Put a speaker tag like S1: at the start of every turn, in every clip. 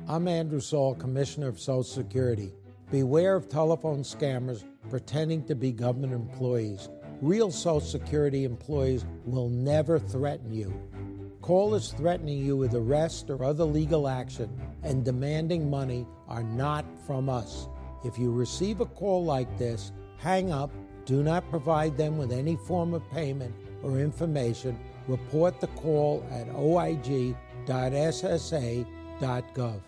S1: I'm Andrew Saul, Commissioner of Social Security. Beware of telephone scammers pretending to be government employees. Real Social Security employees will never threaten you. Callers threatening you with arrest or other legal action and demanding money are not from us. If you receive a call like this, hang up, do not provide them with any form of payment or information. Report the call at oig.ssa.gov.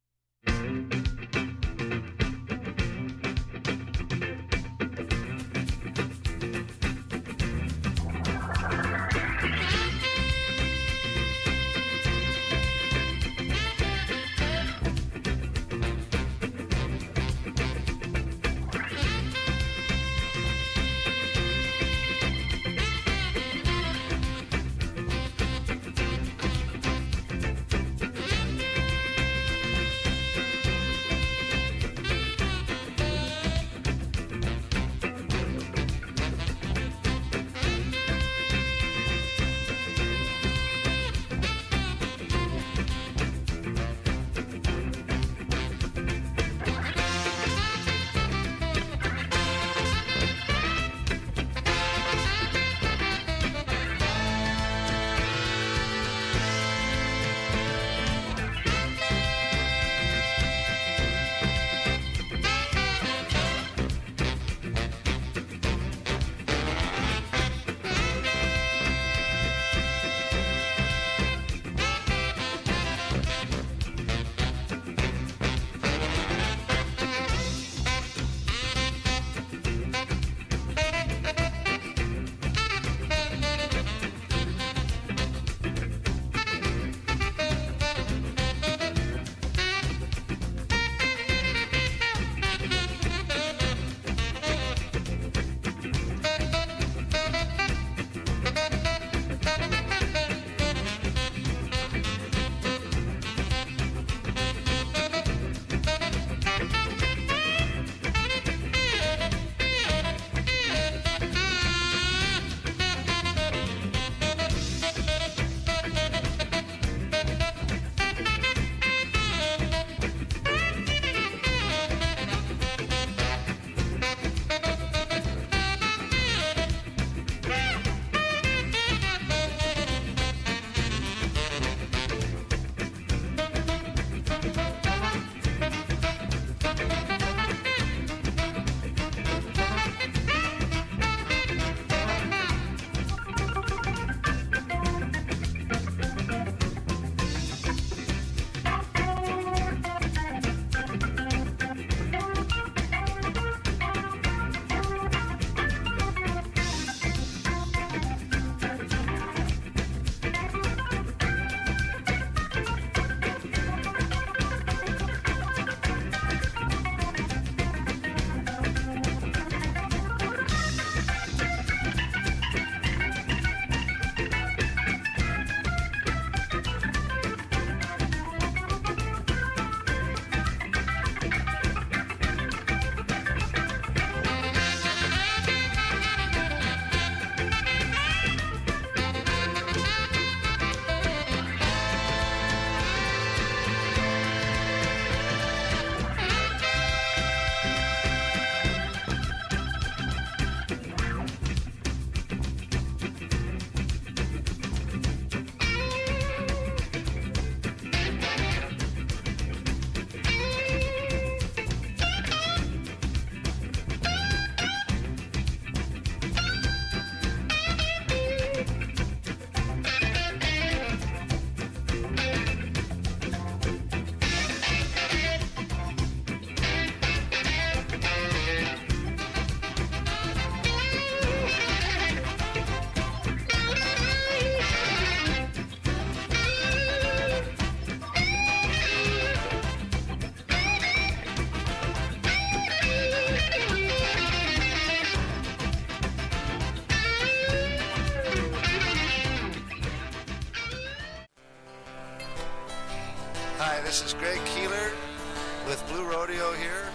S2: Hi, this is Greg Keeler with Blue Rodeo here,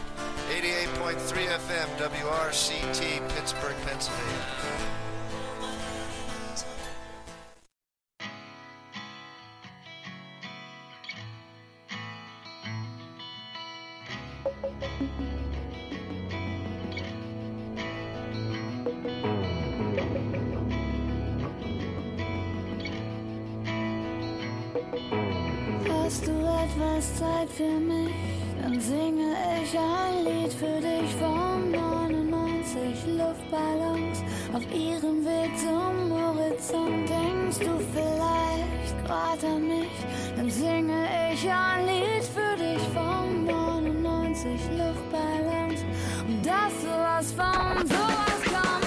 S2: 88.3 FM, WRCT, Pittsburgh, Pennsylvania.
S3: Hast du etwas Zeit für mich? Dann singe ich ein Lied für dich von 99 Luftballons auf ihrem Weg zum Horizont. Denkst du vielleicht grad an mich? Dann singe ich ein Lied für dich von 99 Luftballons. Und dass sowas von sowas kommt,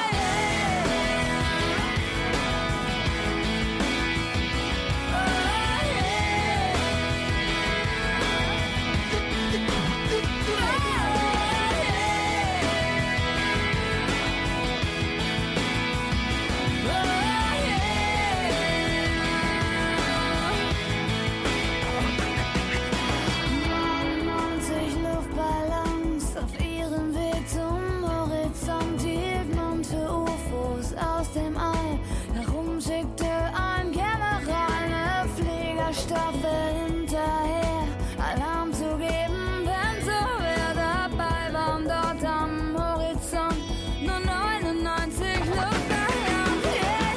S3: aus dem All. Darum schickte ein General eine Fliegerstaffel hinterher, Alarm zu geben, wenn so wer dabei war. Und dort am Horizont nur 99 Luftballons.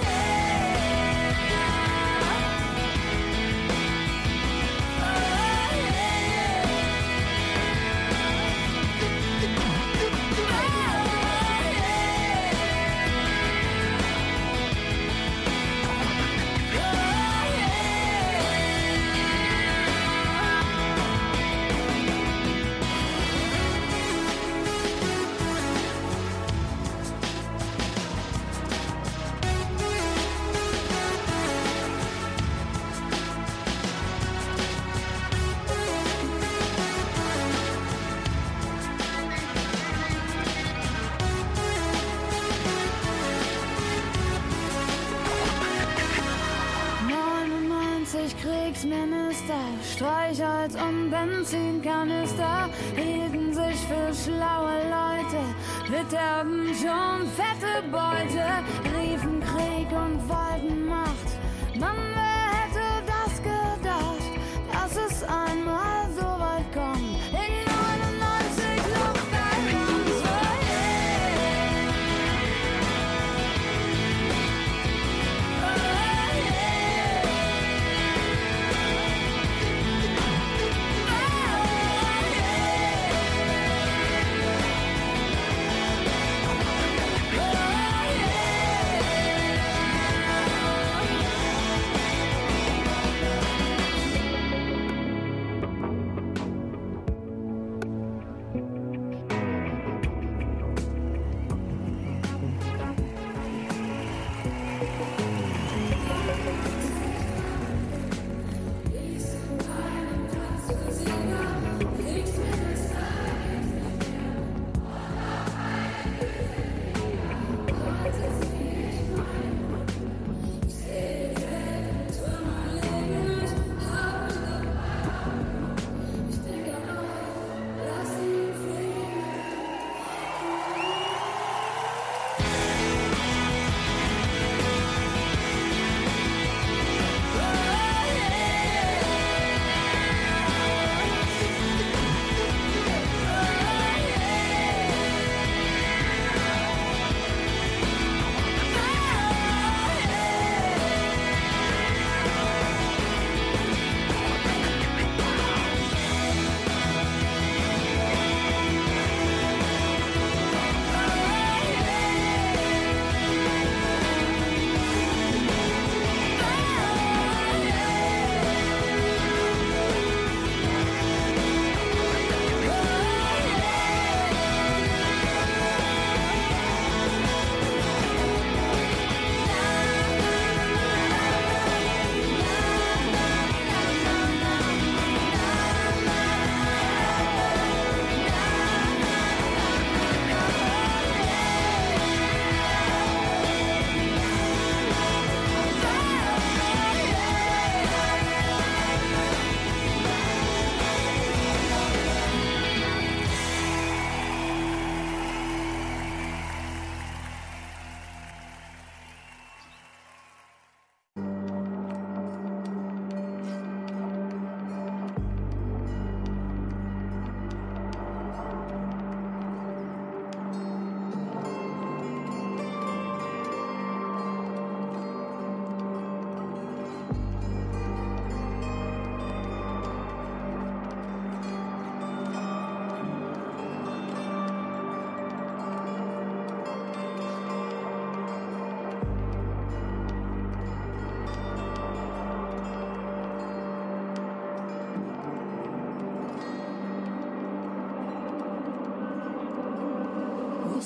S3: Kriegsminister, Streichholz und Benzinkanister hielten sich für schlaue Leute, witterten schon fette Beute, riefen Krieg und wollten Macht. Mann, wer hätte das gedacht, dass es einmal so weit kommt? In 99 Luftballons, oh yeah. Oh yeah.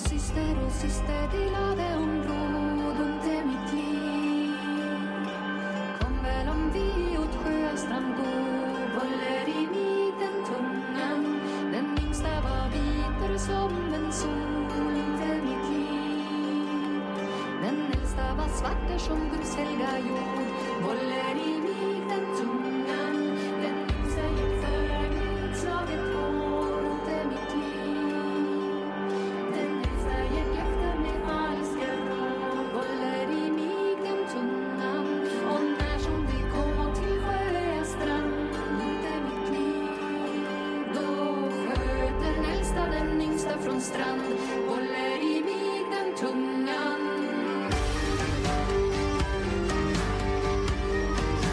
S3: syster delade områden till mitt liv. Kom väl om vi åt Sjöstrand går, håller i mig den tungan. Den yngsta var vitare som en sol till mitt liv. Den äldsta var svarta som Guds helga jord, håller i mig den tungan. Den yngsta gick före mig, slaget hår till mitt liv. Den äldsta gick efter mig falska råd, håller i mig den tungan. Och när som vi kom till Sjöstrand till mitt liv, då sköt den äldsta den yngsta från strand, håller i mig den tungan.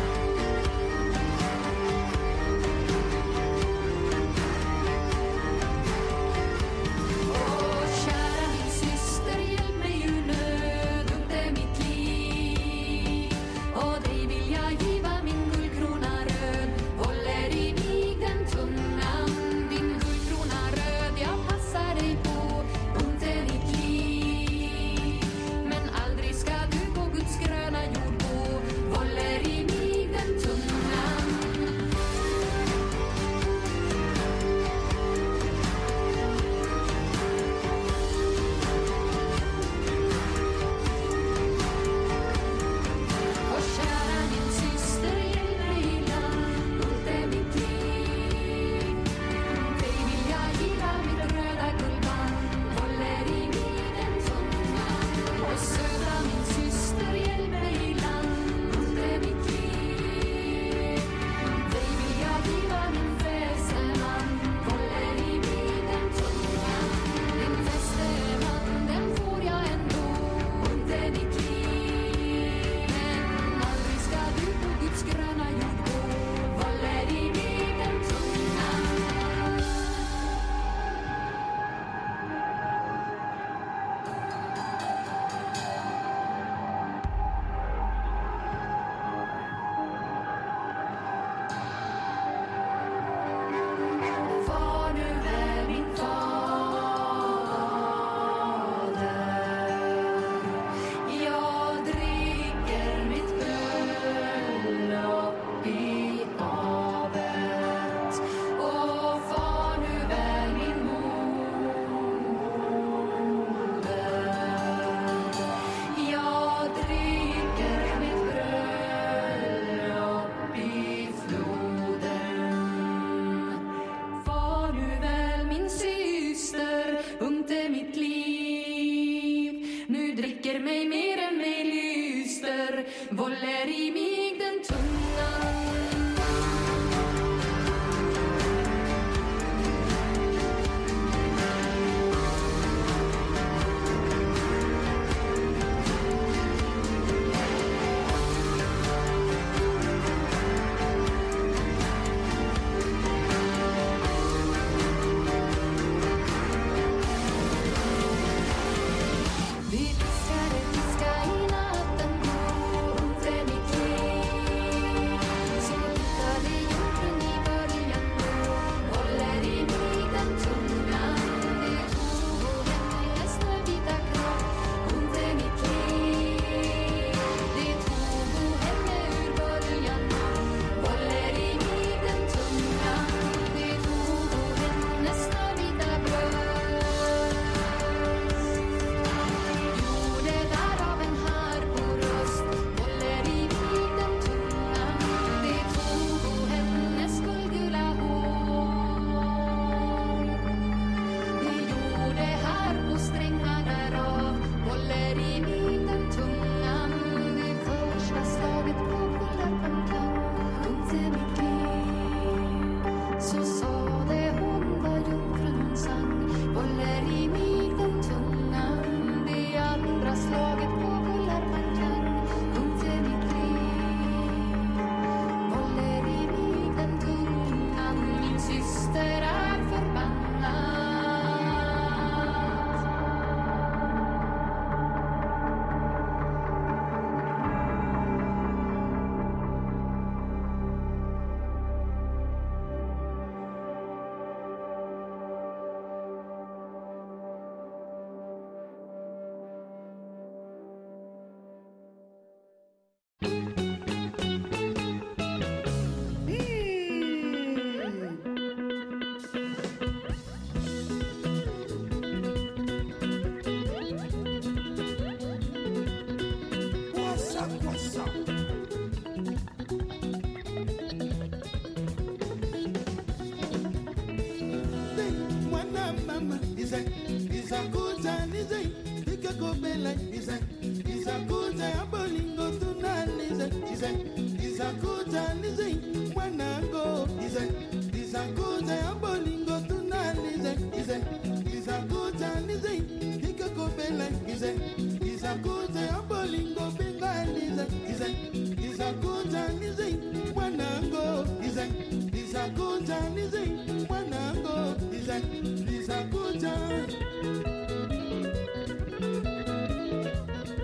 S4: kopela isakuta ya bolingo tunalize isakuta lize mwanango isakuta ya bolingo tunalize isakuta lize ikakopela isakuta ya bolingo bengalize isakuta lize mwanango isakuta lize mwanango isakuta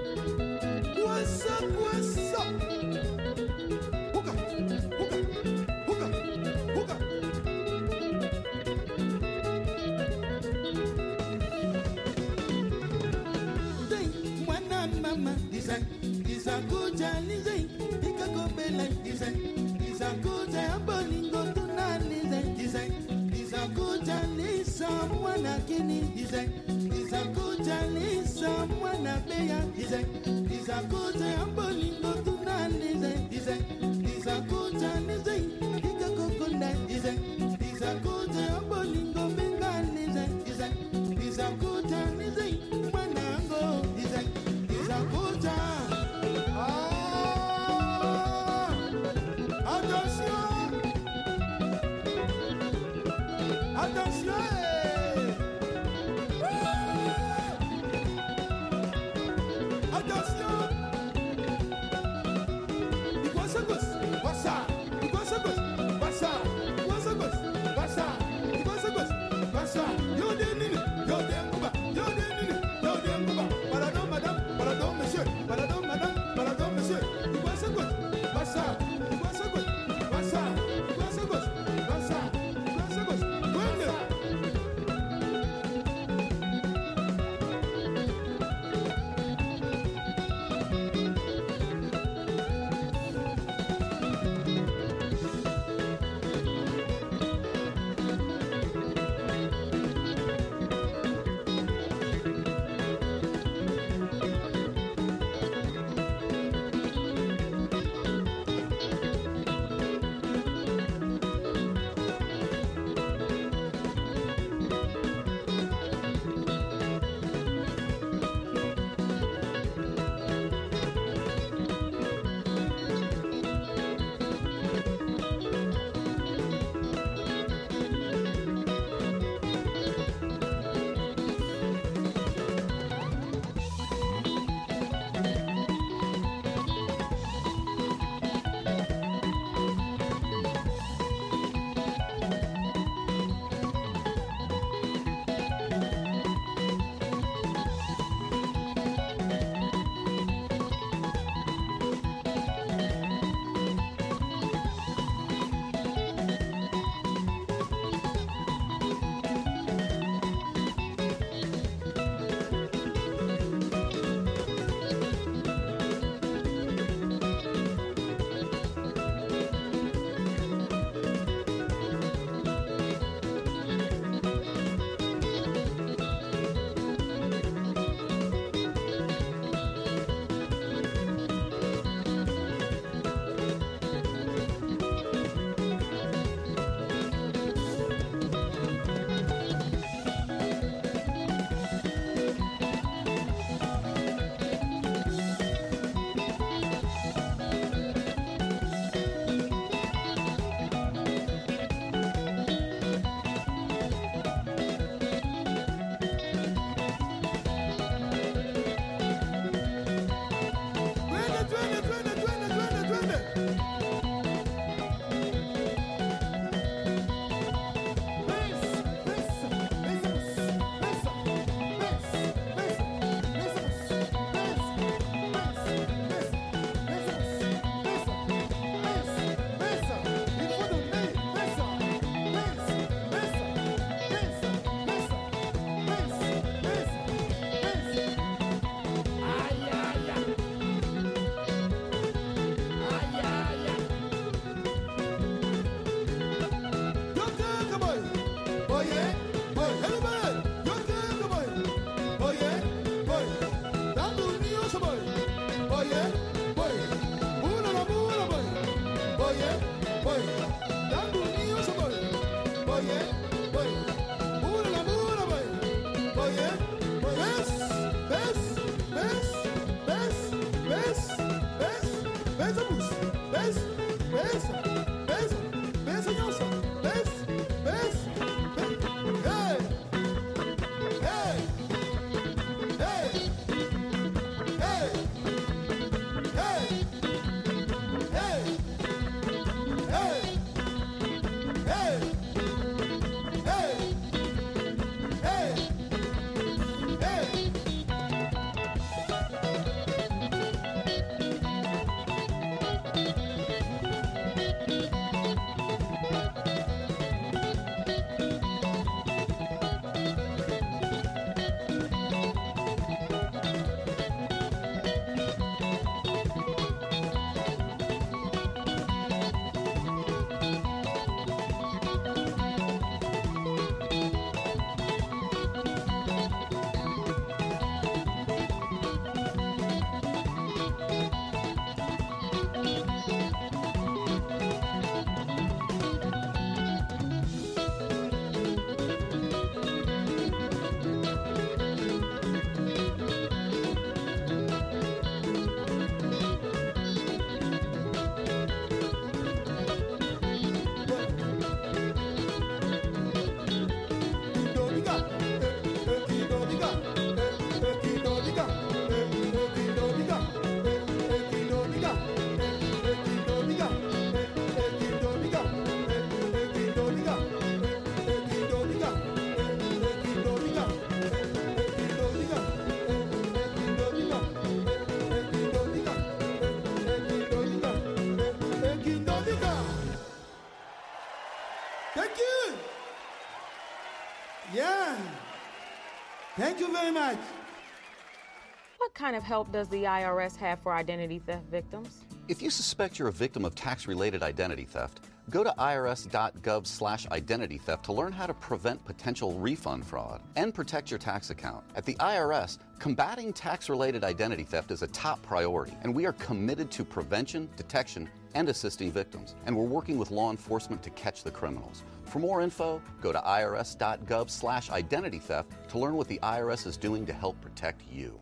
S4: Thank you very much.
S5: What kind of help does the IRS have for identity theft victims?
S6: If you suspect you're a victim of tax-related identity theft, go to irs.gov/identity theft to learn how to prevent potential refund fraud and protect your tax account. At the IRS, combating tax-related identity theft is a top priority, and we are committed to prevention, detection, and assisting victims. And we're working with law enforcement to catch the criminals. For more info, go to irs.gov/identity theft to learn what the IRS is doing to help protect you.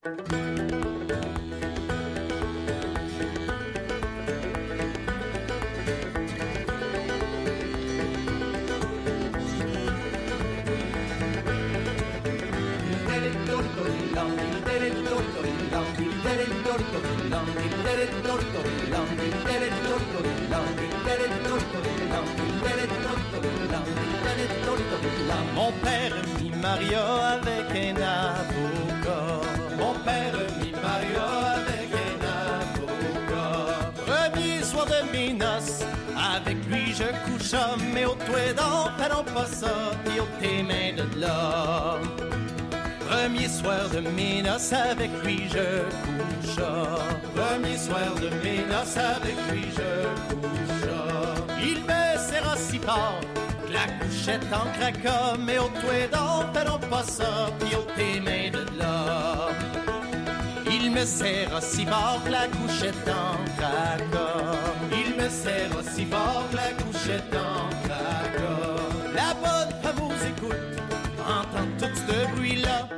S7: Mon père mit Maria avec un avocat. Mon père mit Maria avec un avocat. Premier soir de mes noces, avec lui je coucha, mais au toit d'en parlons pas ça, puis au tes mains de l'homme. Premier soir de mes noces, avec lui je coucha. Premier soir de mes noces, avec lui je coucha. Il me serra si fort, la couchette en craquant, mais au toit d'en parlons pas ça, puis au tes mains de l'homme. Il me serra si fort, la couchette en craquant. Il me serra si fort, la couchette en craquant. La bonne femme vous écoute, entend tout ce bruit-là.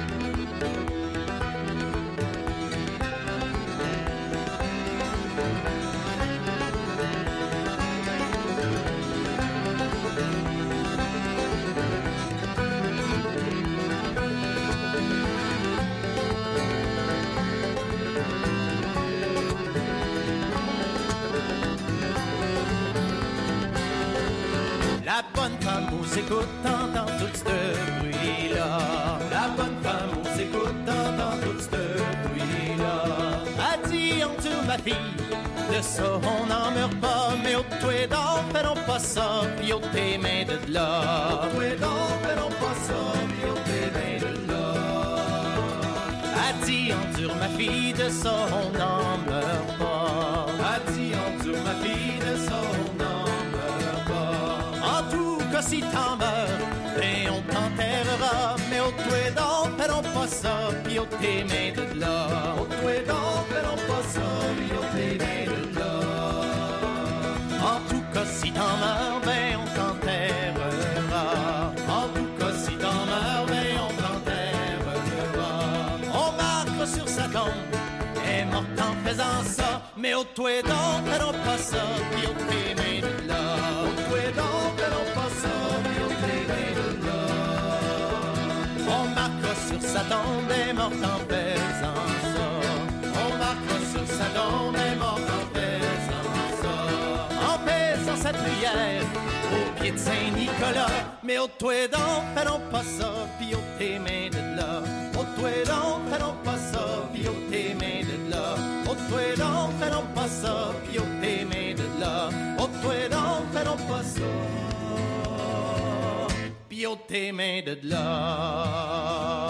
S7: La bonne femme vous écoute, entend tout ce bruit-là. La bonne femme vous écoute, entend tout ce bruit-là. A dit en tout ma fille, de ça on n'en meurt pas, mais au toit d'en ferons pas ça, puis au tes mains de là. Au toit d'en ferons pas ça, puis au tes mains de là. A dit endure ma fille, de ça on n'en meurt pas. A dit endure ma fille, de ça on n'en meurt pas. En tout cas si t'en meurs, et on t'enterrera, mais au toit d'en ferons pas ça, puis au tes mains de là. Au toit d'en ferons pas ça, puis au tes mains de là. En tout cas si t'en meurs, ben on t'enterrera. En tout cas si t'en meurs, ben on t'enterrera. On marque sur sa tombe, est morte en faisant ça, mais au toit d'en ferons pas ça, puis au tes mains de là. Au toit d'en ferons pas ça, puis au tes mains de là. On marque sur sa tombe, est morte en faisant ça. On marque sur sa tombe, est morte en faisant ça. En faisant sa prière au pied de Saint-Nicolas, mais au toit d'en ferons pas ça, puis au tes mains de là. Au toit d'en ferons pas ça, puis au tes mains de là. Au toit d'en ferons pas ça, puis au tes mains de là. Au toit d'en ferons pas ça, puis au tes mains de là.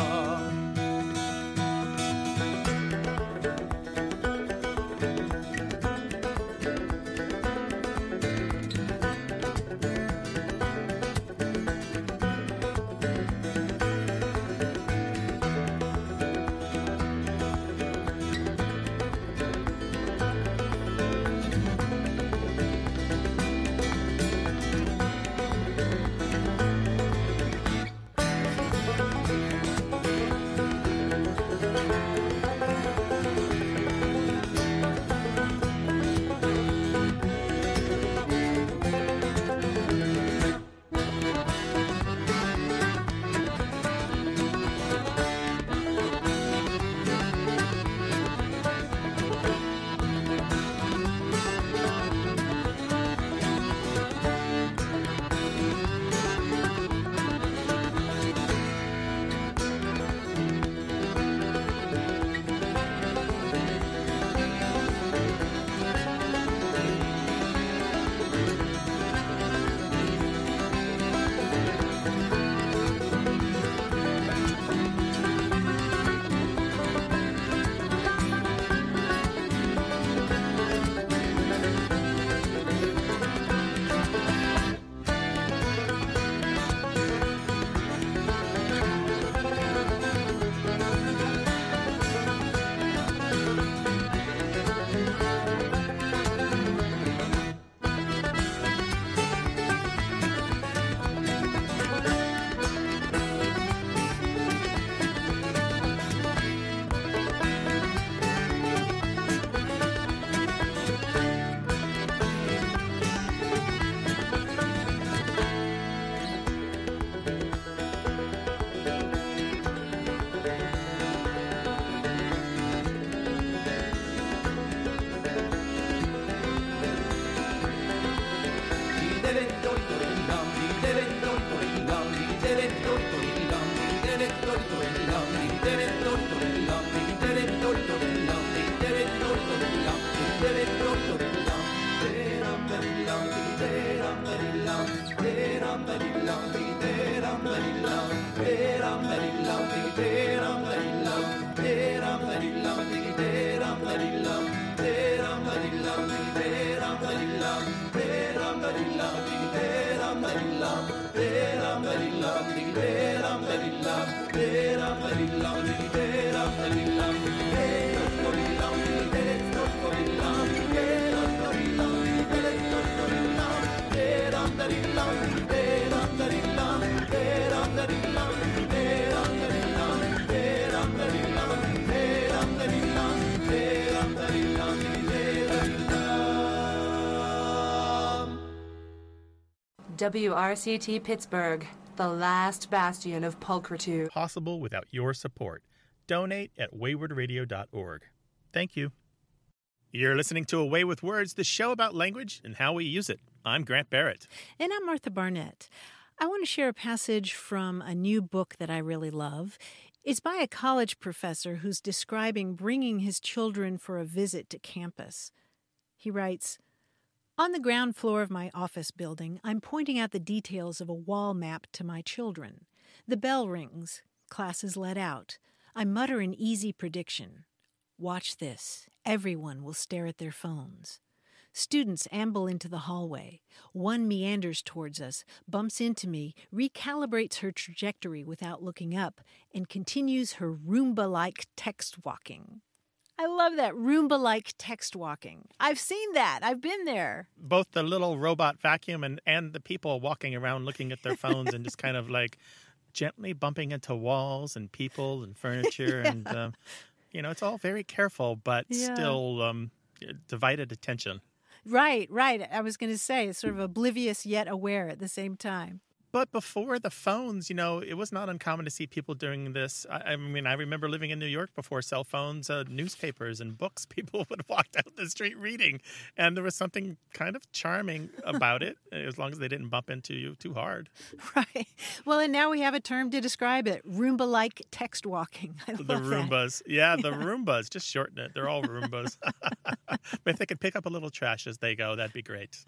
S8: WRCT Pittsburgh, the last bastion of pulchritude.
S9: Possible without your support. Donate at waywardradio.org. Thank you. You're listening to A Way with Words, the show about language and how we use it. I'm Grant Barrett.
S10: And I'm Martha Barnett. I want to share a passage from a new book that I really love. It's by a college professor who's describing bringing his children for a visit to campus. He writes, "On the ground floor of my office building, I'm pointing out the details of a wall map to my children. The bell rings. Class is let out. I mutter an easy prediction. Watch this. Everyone will stare at their phones. Students amble into the hallway. One meanders towards us, bumps into me, recalibrates her trajectory without looking up, and continues her Roomba-like text walking." I love that, Roomba-like text walking. I've seen that. I've been there.
S9: Both the little robot vacuum and the people walking around looking at their phones and just kind of like gently bumping into walls and people and furniture.
S10: Yeah.
S9: And, it's all very careful, but still divided attention.
S10: Right. I was going to say, it's sort of oblivious yet aware at the same time.
S9: But before the phones, it was not uncommon to see people doing this. I mean, I remember living in New York before cell phones, newspapers and books. People would walk down the street reading, and there was something kind of charming about it, as long as they didn't bump into you too hard.
S10: Right. Well, and now we have a term to describe it, Roomba-like text walking. I love
S9: the Roombas.
S10: That.
S9: Yeah, the Roombas. Just shorten it. They're all Roombas. But if they could pick up a little trash as they go, that'd be great.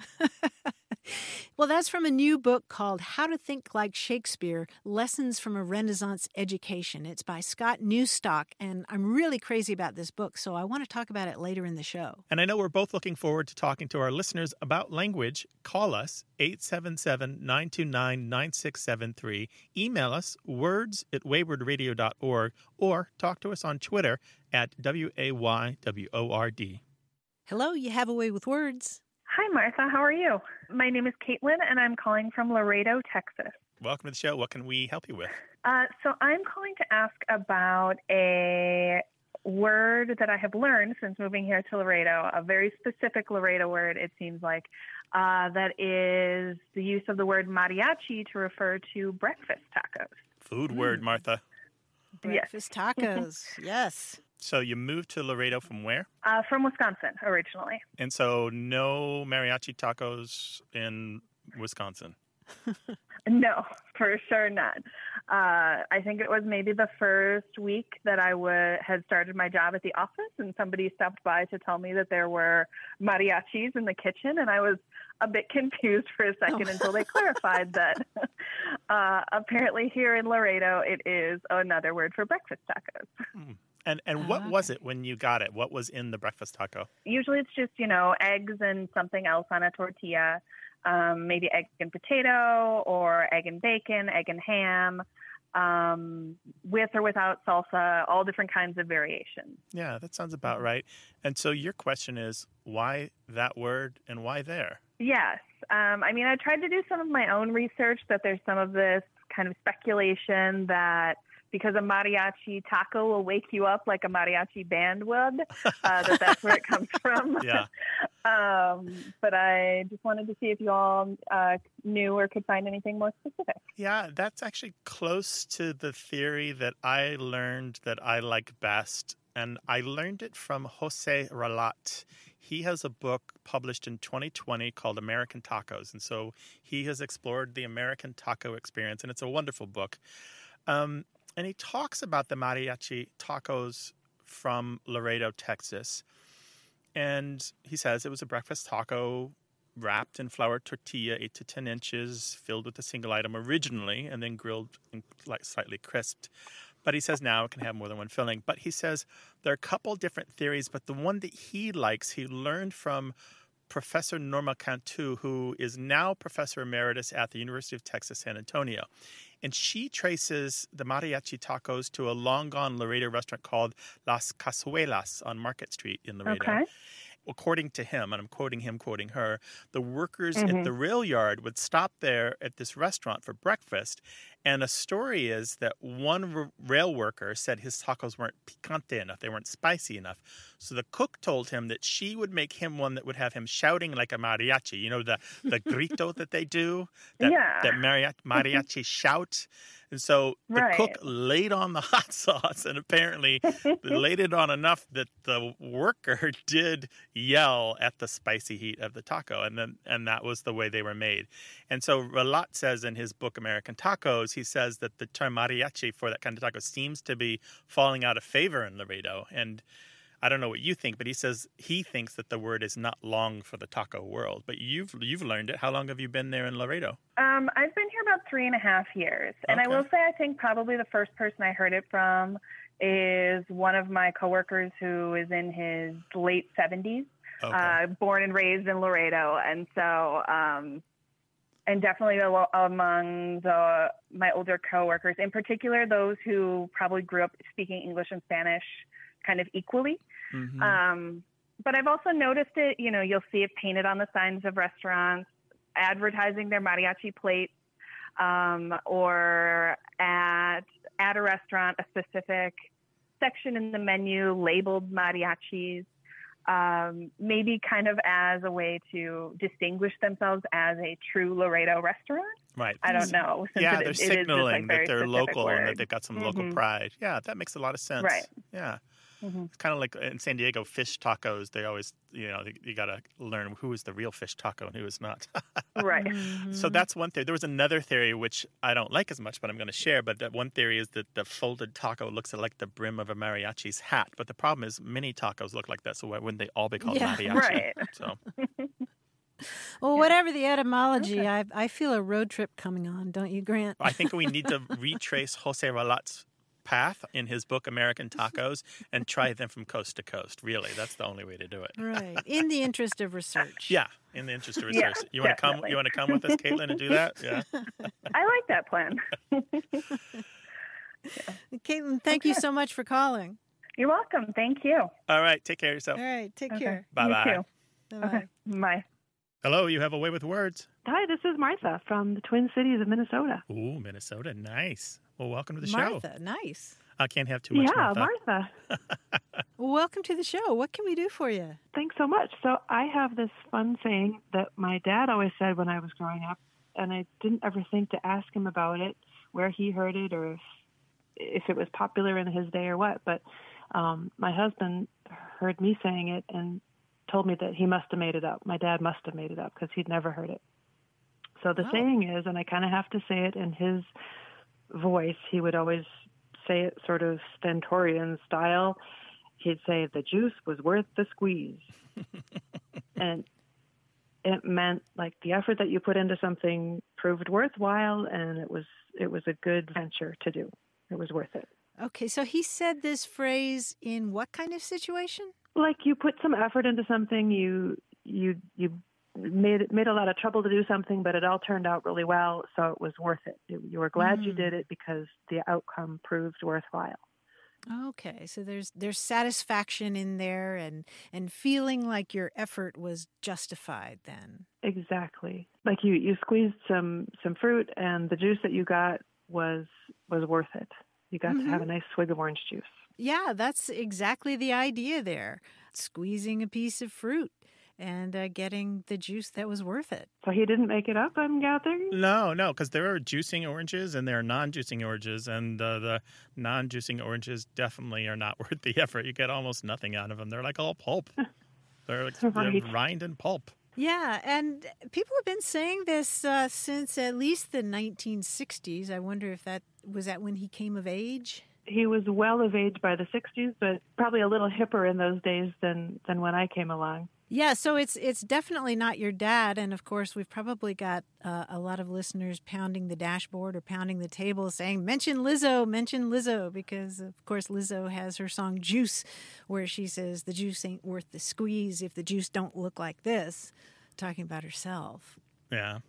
S10: Well, that's from a new book called How to Think Like Shakespeare, Lessons from a Renaissance Education. It's by Scott Newstock, and I'm really crazy about this book, so I want to talk about it later in the show.
S9: And I know we're both looking forward to talking to our listeners about language. Call us, 877-929-9673. Email us, words@waywardradio.org, or talk to us on Twitter at WAYWORD.
S10: Hello, you have a way with words.
S11: Hi, Martha. How are you? My name is Caitlin, and I'm calling from Laredo, Texas.
S9: Welcome to the show. What can we help you with?
S11: So I'm calling to ask about a word that I have learned since moving here to Laredo, a very specific Laredo word, it seems like, that is the use of the word mariachi to refer to breakfast tacos.
S9: Food word, Martha.
S10: Breakfast tacos, yes.
S9: So you moved to Laredo from where?
S11: From Wisconsin, originally.
S9: And so no mariachi tacos in Wisconsin?
S11: No, for sure not. I think it was maybe the first week that I had started my job at the office, and somebody stopped by to tell me that there were mariachis in the kitchen, and I was a bit confused for a second until they clarified that apparently here in Laredo it is another word for breakfast tacos.
S9: And what was it when you got it? What was in the breakfast taco?
S11: Usually it's just, eggs and something else on a tortilla, maybe egg and potato or egg and bacon, egg and ham, with or without salsa, all different kinds of variations.
S9: Yeah, that sounds about right. And so your question is, why that word and why there?
S11: Yes. I tried to do some of my own research, that there's some of this kind of speculation that because a mariachi taco will wake you up like a mariachi band would, that's where it comes from.
S9: Yeah.
S11: But I just wanted to see if you all knew or could find anything more specific.
S9: Yeah, that's actually close to the theory that I learned that I like best. And I learned it from Jose Ralat. He has a book published in 2020 called American Tacos. And so he has explored the American taco experience, and it's a wonderful book. And he talks about the mariachi tacos from Laredo, Texas. And he says it was a breakfast taco wrapped in flour tortilla, 8 to 10 inches, filled with a single item originally, and then grilled and slightly crisped. But he says now it can have more than one filling. But he says there are a couple different theories, but the one that he likes, he learned from Professor Norma Cantu, who is now Professor Emeritus at the University of Texas, San Antonio. And she traces the mariachi tacos to a long-gone Laredo restaurant called Las Cazuelas on Market Street in Laredo.
S11: Okay.
S9: According to him, and I'm quoting him, quoting her, the workers at the rail yard would stop there at this restaurant for breakfast. And a story is that one rail worker said his tacos weren't picante enough. They weren't spicy enough. So the cook told him that she would make him one that would have him shouting like a mariachi. You know, the grito that they do? That mariachi shout. And so the cook laid on the hot sauce and apparently laid it on enough that the worker did yell at the spicy heat of the taco. And that was the way they were made. And so Ralat says in his book, American Tacos, he says that the term mariachi for that kind of taco seems to be falling out of favor in Laredo. And I don't know what you think, but he says he thinks that the word is not long for the taco world. But you've learned it. How long have you been there in Laredo?
S11: I've been here about 3.5 years. And I will say I think probably the first person I heard it from is one of my coworkers who is in his late 70s, born and raised in Laredo. And so, and definitely among my older coworkers, in particular, those who probably grew up speaking English and Spanish kind of equally. But I've also noticed it, you know, you'll see it painted on the signs of restaurants, advertising their mariachi plates, or at a restaurant, a specific section in the menu labeled mariachis, maybe kind of as a way to distinguish themselves as a true Laredo restaurant.
S9: Right.
S11: I don't know.
S9: They're signaling that they're local
S11: word.
S9: and that they've got some local pride. Yeah, that makes a lot of sense.
S11: Right.
S9: Yeah. It's kind of like in San Diego, fish tacos. They always, you know, you got to learn who is the real fish taco and who is not.
S11: Right.
S9: So that's one theory. There was another theory, which I don't like as much, but I'm going to share. But that one theory is that the folded taco looks like the brim of a mariachi's hat. But the problem is many tacos look like that. So why wouldn't they all be called mariachi?
S11: Right.
S9: So.
S10: Well, whatever the etymology, I feel a road trip coming on, don't you, Grant?
S9: I think we need to retrace Jose Ralat's path in his book American Tacos and try them from coast to coast. Really, that's the only way to do it.
S10: Right. In the interest of research.
S9: Yeah, in the interest of research. You want to come? You want to come with us, Caitlin, and do that? Yeah.
S11: I like that plan.
S10: Caitlin, thank you so much for calling.
S11: You're welcome. Thank you.
S9: All right. Take care of yourself.
S10: All right. Take care.
S9: Bye-bye.
S11: You too.
S10: Bye-bye.
S11: Okay. Bye.
S9: Hello, you have a way with words.
S12: Hi, this is Martha from the Twin Cities of Minnesota.
S9: Ooh, Minnesota. Nice. Well, welcome to the show.
S10: Martha, nice.
S9: I can't have too much
S12: Martha.
S10: Well, welcome to the show. What can we do for you?
S12: Thanks so much. So I have this fun saying that my dad always said when I was growing up, and I didn't ever think to ask him about it, where he heard it or if it was popular in his day or what. But my husband heard me saying it and told me that he must have made it up. My dad must have made it up because he'd never heard it. So the saying is, and I kind of have to say it in his voice, he would always say it sort of stentorian style. He'd say, the juice was worth the squeeze. And it meant like the effort that you put into something proved worthwhile, and it was a good venture to do. It was worth it.
S10: Okay, so he said this phrase in what kind of situation?
S12: Like you put some effort into something, you made a lot of trouble to do something, but it all turned out really well, so it was worth it. You were glad you did it because the outcome proved worthwhile.
S10: Okay, so there's satisfaction in there and feeling like your effort was justified then.
S12: Exactly. Like you squeezed some fruit and the juice that you got was worth it. You got to have a nice swig of orange juice.
S10: Yeah, that's exactly the idea there. Squeezing a piece of fruit and getting the juice that was worth it.
S12: So he didn't make it up, I'm gathering?
S9: No, because there are juicing oranges and there are non-juicing oranges, and the non-juicing oranges definitely are not worth the effort. You get almost nothing out of them. They're like all pulp. They're like they're rind and pulp.
S10: Yeah, and people have been saying this since at least the 1960s. I wonder if that was when he came of age?
S12: He was well of age by the 60s, but probably a little hipper in those days than when I came along.
S10: Yeah, so it's definitely not your dad. And, of course, we've probably got a lot of listeners pounding the dashboard or pounding the table saying, mention Lizzo, because, of course, Lizzo has her song Juice, where she says the juice ain't worth the squeeze if the juice don't look like this, talking about herself.
S9: Yeah.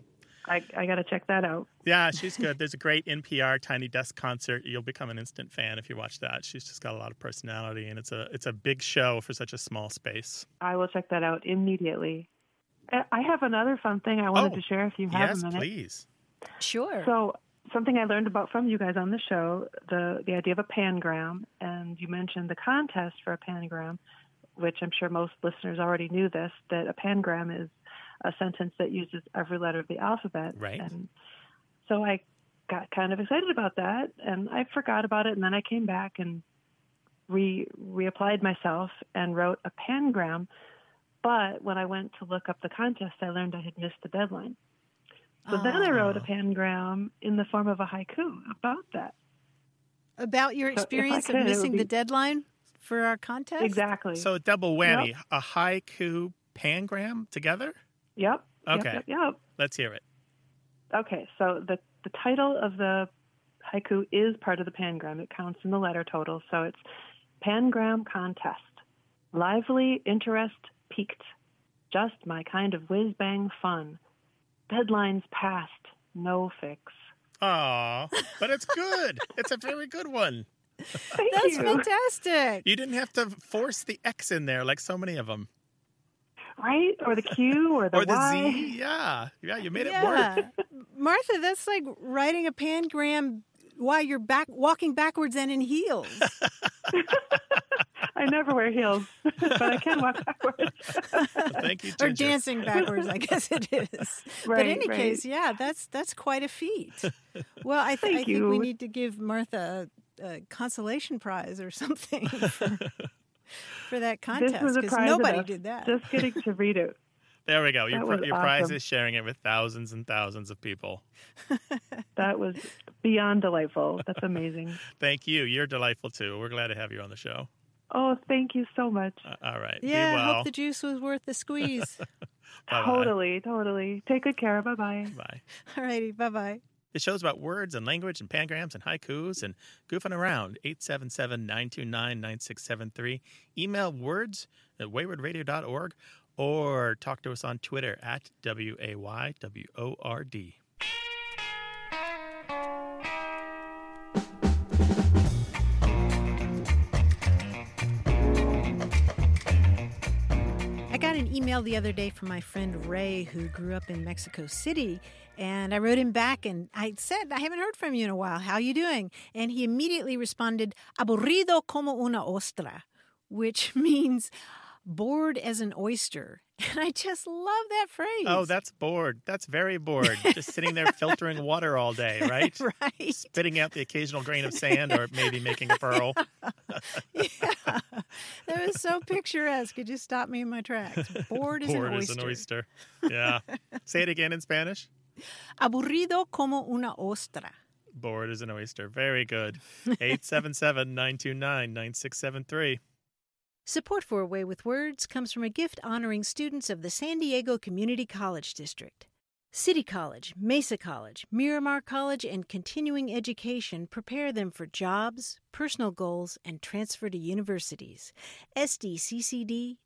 S12: I got to check that out.
S9: Yeah, she's good. There's a great NPR Tiny Desk concert. You'll become an instant fan if you watch that. She's just got a lot of personality, and it's a big show for such a small space.
S12: I will check that out immediately. I have another fun thing I wanted to share if you have a minute.
S9: Yes, please.
S10: Sure.
S12: So something I learned about from you guys on the show, the idea of a pangram, and you mentioned the contest for a pangram, which I'm sure most listeners already knew this, that a pangram is a sentence that uses every letter of the alphabet.
S9: Right.
S12: And so I got kind of excited about that, and I forgot about it, and then I came back and reapplied myself and wrote a pangram. But when I went to look up the contest, I learned I had missed the deadline. So then I wrote a pangram in the form of a haiku about that.
S10: About your experience of missing the deadline for our contest?
S12: Exactly.
S9: So a double whammy, a haiku pangram together?
S12: Yep.
S9: Okay.
S12: Yep.
S9: Let's hear it.
S12: Okay, so the title of the haiku is part of the pangram. It counts in the letter total. So it's Pangram Contest. Lively, interest, piqued. Just my kind of whiz-bang fun. Deadlines passed, no fix.
S9: Aw, but it's good. It's a very good one.
S10: That's fantastic.
S9: You didn't have to force the X in there like so many of them.
S12: Right? Or the Q or the
S9: or the
S12: Y.
S9: Z. Yeah, you made it work.
S10: Martha, that's like writing a pangram while you're walking backwards and in heels.
S12: I never wear heels, but I can walk backwards.
S9: Thank you, Ginger.
S10: Or dancing backwards, I guess it is. But in any case, yeah, that's quite a feat. Well, I think we need to give Martha a consolation prize or something for that contest, because nobody did that.
S12: Just getting to read it.
S9: There we go. Your prize
S12: awesome.
S9: is sharing it with thousands and thousands of people.
S12: That was beyond delightful. That's amazing.
S9: Thank you. You're delightful, too. We're glad to have you on the show.
S12: Oh, thank you so much.
S9: All right.
S10: Yeah,
S9: Be well.
S10: I hope the juice was worth the squeeze.
S12: Totally. Take good care. Bye-bye.
S9: Bye.
S10: All righty. Bye-bye.
S9: The show's about words and language and pangrams and haikus and goofing around. 877-929-9673. Email words@waywardradio.org or talk to us on Twitter at WAYWORD.
S10: I got an email the other day from my friend Ray, who grew up in Mexico City, and I wrote him back and I said, I haven't heard from you in a while. How are you doing? And he immediately responded, aburrido como una ostra, which means bored as an oyster. And I just love that phrase.
S9: Oh, that's bored. That's very bored. Just sitting there filtering water all day, right?
S10: Right.
S9: Spitting out the occasional grain of sand or maybe making a pearl.
S10: Yeah. That was so picturesque. It just stopped me in my tracks. Bored as an oyster.
S9: Bored as an oyster. Yeah. Say it again in Spanish.
S10: Aburrido como una ostra.
S9: Bored as an oyster. Very good. 877-929-9673.
S10: Support for A Way with Words comes from a gift honoring students of the San Diego Community College District. City College, Mesa College, Miramar College, and continuing education prepare them for jobs, personal goals, and transfer to universities. sdccd.edu.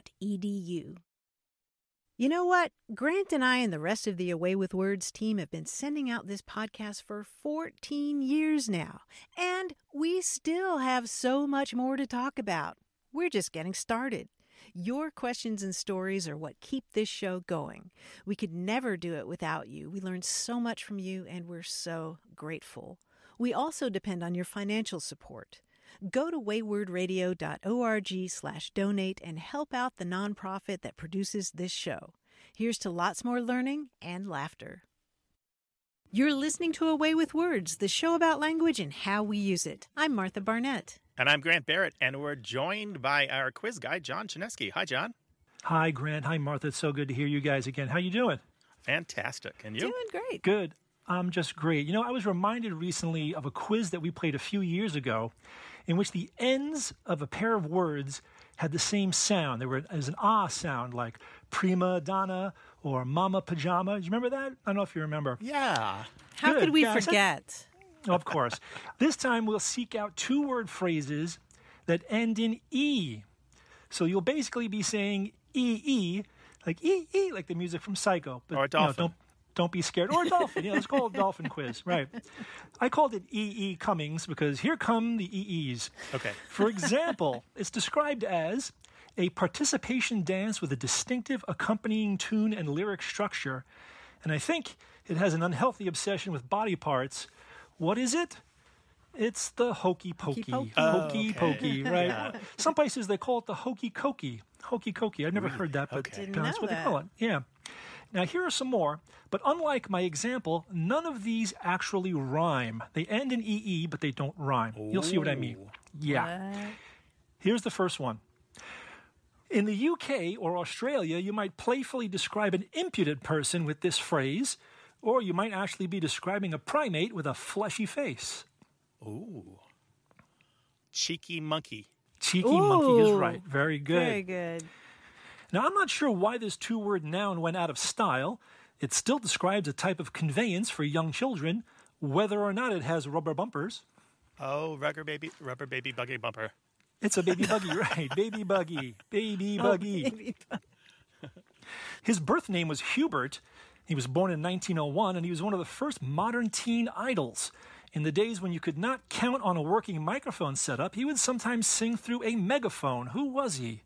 S10: You know what? Grant and I and the rest of the A Way with Words team have been sending out this podcast for 14 years now, and we still have so much more to talk about. We're just getting started. Your questions and stories are what keep this show going. We could never do it without you. We learn so much from you, and we're so grateful. We also depend on your financial support. Go to waywardradio.org/donate and help out the nonprofit that produces this show. Here's to lots more learning and laughter. You're listening to A Way with Words, the show about language and how we use it. I'm Martha Barnett.
S9: And I'm Grant Barrett, and we're joined by our quiz guy, John Chinesky. Hi, John.
S13: Hi, Grant. Hi, Martha. It's so good to hear you guys again. How you doing?
S9: Fantastic. And you?
S10: Doing great.
S13: Good. I'm just great. You know, I was reminded recently of a quiz that we played a few years ago in which the ends of a pair of words had the same sound. There was an ah sound, like prima donna or mama pajama. Do you remember that? I don't know if you remember.
S9: Yeah.
S10: How could we forget?
S13: Of course. This time we'll seek out two-word phrases that end in E. So you'll basically be saying E, like E, like the music from Psycho. But,
S9: or a dolphin.
S13: Don't be scared. Or a dolphin. Yeah, let's call it a dolphin quiz. Right. I called it E.E. Cummings because here come the EEs.
S9: Okay.
S13: For example, it's described as a participation dance with a distinctive accompanying tune and lyric structure. And I think it has an unhealthy obsession with body parts. What is it? It's the hokey pokey. Hokey pokey, right? Yeah. Some places they call it the hokey cokey. Hokey cokey. I've never heard that, but that's what they call it. Yeah. Now, here are some more, but unlike my example, none of these actually rhyme. They end in EE, but they don't rhyme. You'll see what I mean. Yeah. What? Here's the first one. In the UK or Australia, you might playfully describe an impudent person with this phrase, or you might actually be describing a primate with a fleshy face.
S9: Ooh. Cheeky monkey.
S13: Cheeky monkey is right. Very good.
S10: Very good.
S13: Now, I'm not sure why this two-word noun went out of style. It still describes a type of conveyance for young children, whether or not it has rubber bumpers.
S9: Oh, rubber baby buggy bumper.
S13: It's a baby buggy, right? Baby buggy. Baby buggy.
S10: Baby
S13: His birth name was Hubert. He was born in 1901, and he was one of the first modern teen idols. In the days when you could not count on a working microphone setup, he would sometimes sing through a megaphone. Who was he?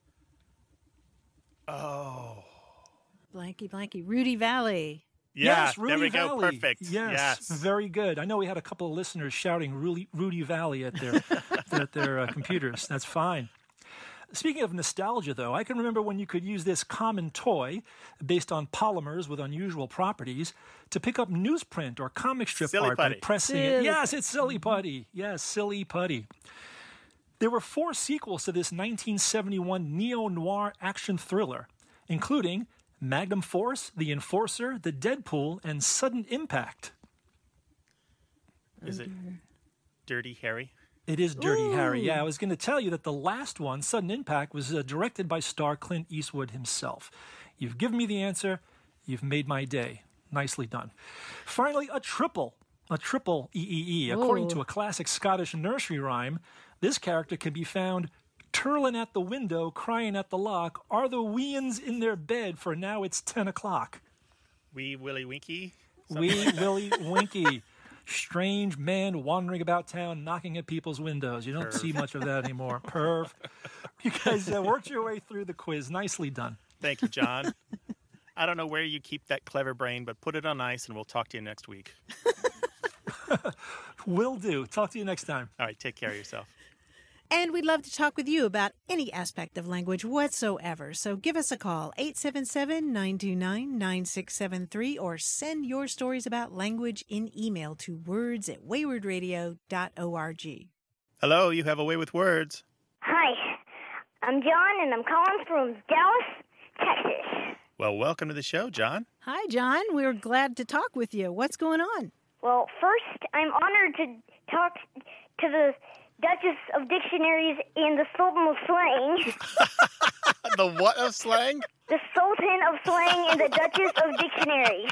S9: Oh.
S10: Blanky. Rudy Valley.
S9: Yeah,
S13: yes, Rudy
S9: there we
S13: Valley.
S9: go. Perfect.
S13: Yes, very good. I know we had a couple of listeners shouting Rudy Valley at their computers. That's fine. Speaking of nostalgia, though, I can remember when you could use this common toy based on polymers with unusual properties to pick up newsprint or comic strip
S9: Silly
S13: art
S9: putty.
S13: by pressing it. Yes, it's Silly Putty. Yes, Silly Putty. There were 4 sequels to this 1971 neo-noir action thriller, including Magnum Force, The Enforcer, The Deadpool, and Sudden Impact.
S9: Is it Dirty Harry?
S13: It is Dirty Harry. Yeah, I was going to tell you that the last one, Sudden Impact, was directed by star Clint Eastwood himself. You've given me the answer. You've made my day. Nicely done. Finally, a triple EEE. According to a classic Scottish nursery rhyme, this character can be found turling at the window, crying at the lock, are the weans in their bed, for now it's 10 o'clock.
S9: Wee Willie Winky?
S13: Wee Willie Winky. Strange man wandering about town, knocking at people's windows. You don't see much of that anymore. Perv. You guys worked your way through the quiz. Nicely done.
S9: Thank you, John. I don't know where you keep that clever brain, but put it on ice and we'll talk to you next week.
S13: Will do. Talk to you next time.
S9: All right, take care of yourself.
S10: And we'd love to talk with you about any aspect of language whatsoever. So give us a call, 877-929-9673, or send your stories about language in email to words@waywardradio.org.
S9: Hello, you have a way with words.
S14: Hi, I'm John, and I'm calling from Dallas, Texas.
S9: Well, welcome to the show, John.
S10: Hi, John. We're glad to talk with you. What's going on?
S14: Well, first, I'm honored to talk to the Duchess of Dictionaries and the Sultan of Slang.
S9: The what of slang?
S14: The Sultan of Slang and the Duchess of Dictionaries.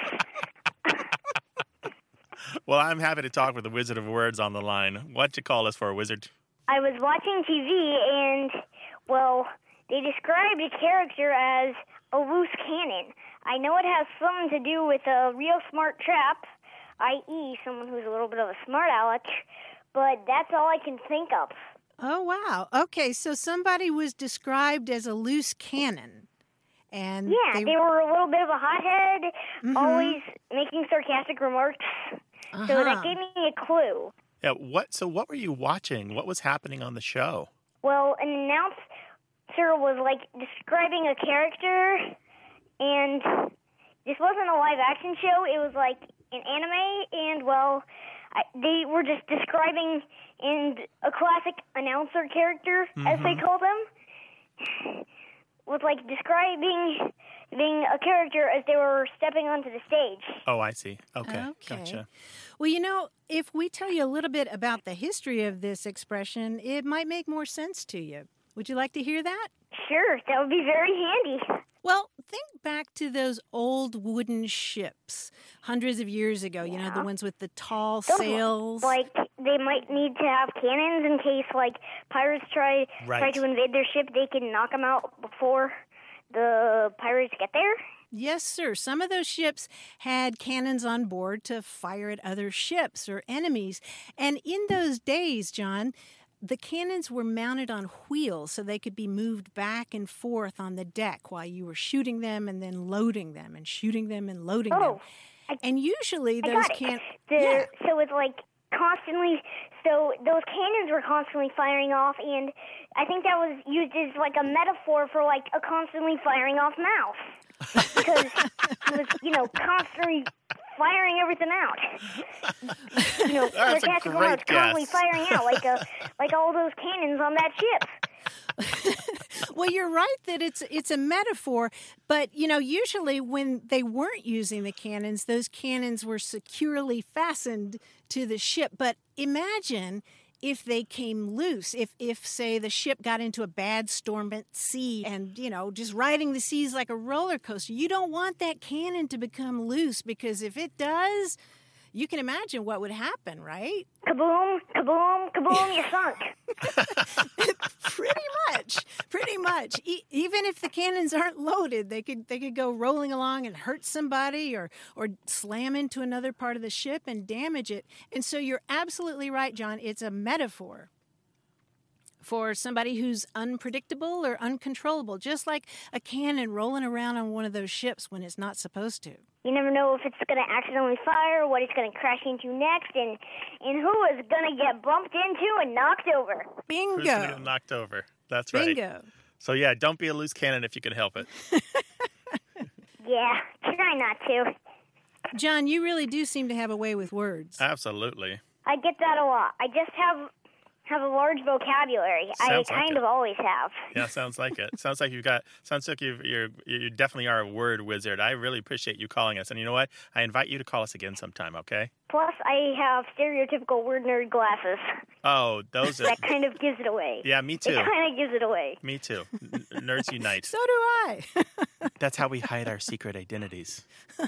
S9: Well, I'm happy to talk with the Wizard of Words on the line. What'd you call us for, Wizard?
S14: I was watching TV and, well, they described a character as a loose cannon. I know it has something to do with a real smart trap, i.e. someone who's a little bit of a smart aleck, but that's all I can think of.
S10: Oh, wow. Okay, so somebody was described as a loose cannon. And
S14: yeah, they were a little bit of a hothead, always making sarcastic remarks. So that gave me a clue.
S9: Yeah, So what were you watching? What was happening on the show?
S14: Well, an announcer was, describing a character, and this wasn't a live-action show. It was, an anime, and, they were just describing a classic announcer character, as they call them, with, describing being a character as they were stepping onto the stage.
S9: Oh, I see. Okay. Gotcha.
S10: Well, if we tell you a little bit about the history of this expression, it might make more sense to you. Would you like to hear that?
S14: Sure, that would be very handy.
S10: Well, think back to those old wooden ships hundreds of years ago, the ones with the tall sails.
S14: They might need to have cannons in case, pirates try to invade their ship. They can knock them out before the pirates get there.
S10: Yes, sir. Some of those ships had cannons on board to fire at other ships or enemies. And in those days, John, the cannons were mounted on wheels so they could be moved back and forth on the deck while you were shooting them and then loading them and shooting them and loading them. And usually those cannons...
S14: So it's like constantly... So those cannons were constantly firing off, and I think that was used as like a metaphor for like a constantly firing off mouse. Because it was, constantly firing everything out.
S9: That's a
S14: sarcastic
S9: great
S14: remarks constantly
S9: guess.
S14: firing out like all those cannons on that ship.
S10: Well, you're right that it's a metaphor, but, usually when they weren't using the cannons, those cannons were securely fastened to the ship. But imagine if they came loose, if say, the ship got into a bad storm at sea and, just riding the seas like a roller coaster. You don't want that cannon to become loose, because if it does, you can imagine what would happen, right?
S14: Kaboom, kaboom, kaboom, you're sunk.
S10: Pretty much. Even if the cannons aren't loaded, they could go rolling along and hurt somebody or slam into another part of the ship and damage it. And so you're absolutely right, John. It's a metaphor for somebody who's unpredictable or uncontrollable, just like a cannon rolling around on one of those ships when it's not supposed to.
S14: You never know if it's going to accidentally fire, what it's going to crash into next, and who is going to get bumped into and knocked over.
S10: Bingo.
S9: Who's going to get knocked over? That's right.
S10: Bingo.
S9: So, yeah, don't be a loose cannon if you can help it.
S14: Yeah, try not to.
S10: John, you really do seem to have a way with words.
S9: Absolutely.
S14: I get that a lot. I just have a large vocabulary.
S9: Sounds
S14: I
S9: like
S14: kind
S9: it.
S14: of always have.
S9: Yeah, sounds like it. Sounds like you definitely are a word wizard. I really appreciate you calling us. And you know what? I invite you to call us again sometime, okay?
S14: Plus, I have stereotypical word nerd glasses.
S9: Oh, those are...
S14: That kind of gives it away.
S9: Yeah, me too.
S14: It kind of gives it away.
S9: Me too. Nerds unite.
S10: So do I.
S9: That's how we hide our secret identities.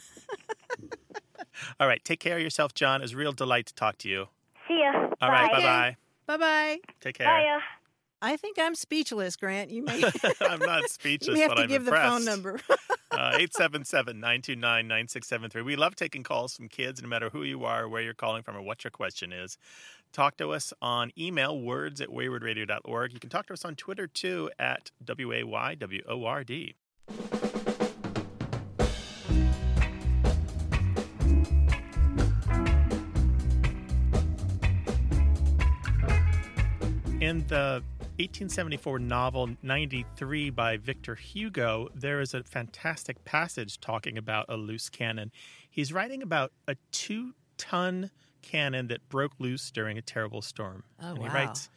S9: All right, take care of yourself, John. It was a real delight to talk to you.
S14: See ya.
S9: All right, bye-bye.
S10: Bye-bye.
S9: Take care.
S14: Bye.
S10: I think I'm speechless, Grant. You may
S9: I'm not speechless,
S10: you may have
S9: but
S10: to
S9: I'm
S10: give
S9: impressed.
S10: the phone number.
S9: 877-929-9673. We love taking calls from kids, no matter who you are, where you're calling from, or what your question is. Talk to us on email, words@waywardradio.org. You can talk to us on Twitter, too, at WAYWORD. In the 1874 novel 93 by Victor Hugo, there is a fantastic passage talking about a loose cannon. He's writing about a 2-ton cannon that broke loose during a terrible storm.
S10: Oh,
S9: and
S10: wow.
S9: He writes,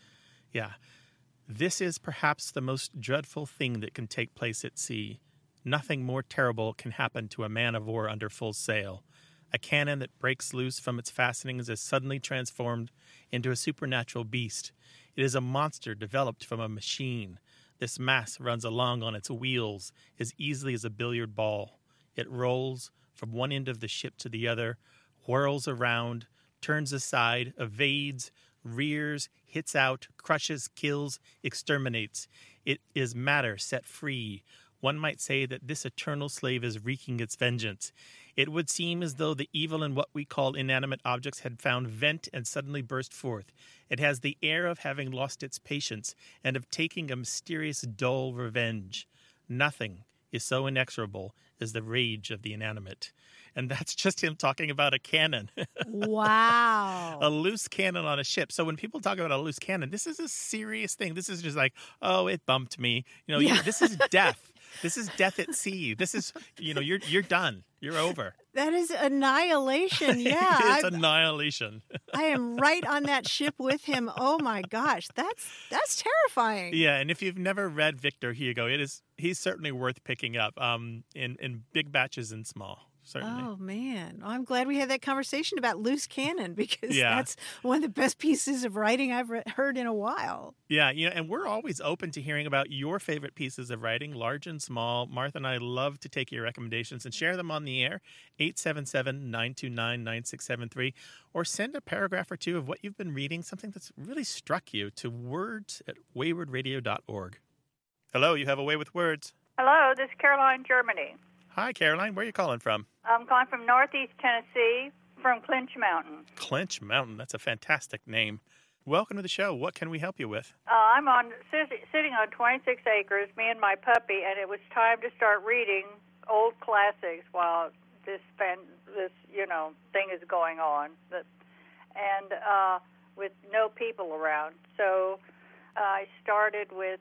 S9: this is perhaps the most dreadful thing that can take place at sea. Nothing more terrible can happen to a man of war under full sail. A cannon that breaks loose from its fastenings is suddenly transformed into a supernatural beast. It is a monster developed from a machine. This mass runs along on its wheels as easily as a billiard ball. It rolls from one end of the ship to the other, whirls around, turns aside, evades, rears, hits out, crushes, kills, exterminates. It is matter set free. One might say that this eternal slave is wreaking its vengeance. It would seem as though the evil in what we call inanimate objects had found vent and suddenly burst forth. It has the air of having lost its patience and of taking a mysterious, dull revenge. Nothing is so inexorable as the rage of the inanimate. And that's just him talking about a cannon.
S10: Wow.
S9: A loose cannon on a ship. So when people talk about a loose cannon, this is a serious thing. This is just like, oh, it bumped me. This is death. This is death at sea. This is, you're done. You're over.
S10: That is annihilation. Yeah.
S9: It's annihilation.
S10: I am right on that ship with him. Oh my gosh. That's terrifying.
S9: Yeah, and if you've never read Victor Hugo, he's certainly worth picking up in big batches and small. Certainly.
S10: Oh, man. I'm glad we had that conversation about loose cannon, because that's one of the best pieces of writing I've heard in a while.
S9: Yeah, and we're always open to hearing about your favorite pieces of writing, large and small. Martha and I love to take your recommendations and share them on the air, 877-929-9673, or send a paragraph or two of what you've been reading, something that's really struck you, to words@waywardradio.org. Hello, you have a way with words.
S15: Hello, this is Caroline, Germany.
S9: Hi, Caroline. Where are you calling from?
S15: I'm calling from Northeast Tennessee, from Clinch Mountain.
S9: Clinch Mountain. That's a fantastic name. Welcome to the show. What can we help you with?
S15: I'm sitting on 26 acres, me and my puppy, and it was time to start reading old classics while this thing is going on, and with no people around. So I started with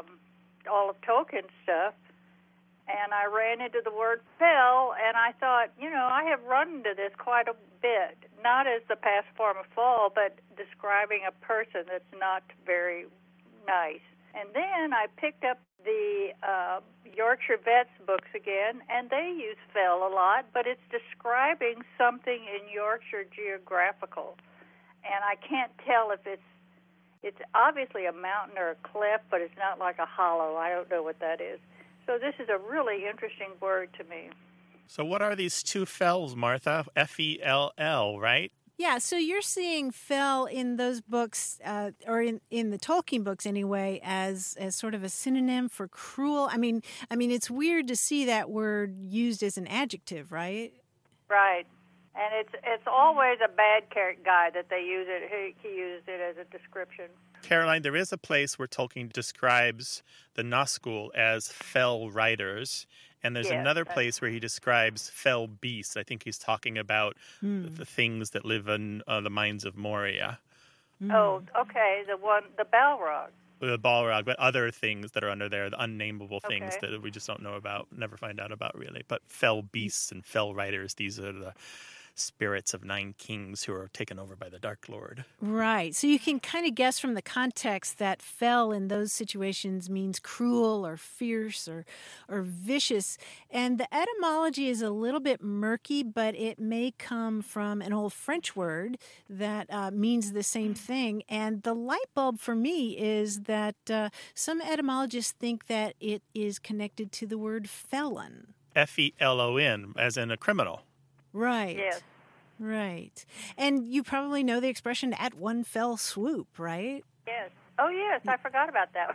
S15: all of Tolkien's stuff, and I ran into the word fell, and I thought, I have run into this quite a bit, not as the past form of fall, but describing a person that's not very nice. And then I picked up the Yorkshire Vets books again, and they use fell a lot, but it's describing something in Yorkshire geographical. And I can't tell if it's obviously a mountain or a cliff, but it's not like a hollow. I don't know what that is. So this is a really interesting word to me.
S9: So what are these two fells, Martha? F-E-L-L, right?
S10: Yeah, so you're seeing fell in those books, or in the Tolkien books anyway, as sort of a synonym for cruel. I mean, it's weird to see that word used as an adjective, right?
S15: Right, and it's always a bad guy that they use it. He used it as a description.
S9: Caroline, there is a place where Tolkien describes the Nazgul as fell riders. And there's another place where he describes fell beasts. I think he's talking about the things that live in the mines of Moria.
S15: Oh, okay. The Balrog.
S9: The Balrog, but other things that are under there, the unnameable things that we just don't know about, never find out about really. But fell beasts and fell riders, these are the spirits of 9 kings who are taken over by the Dark Lord.
S10: Right. So you can kind of guess from the context that fell in those situations means cruel or fierce or vicious. And the etymology is a little bit murky, but it may come from an old French word that means the same thing. And the light bulb for me is that some etymologists think that it is connected to the word felon.
S9: F-E-L-O-N, as in a criminal.
S10: Right.
S15: Yes.
S10: Right. And you probably know the expression "at one fell swoop," right?
S15: Yes. Oh, yes. I forgot about that.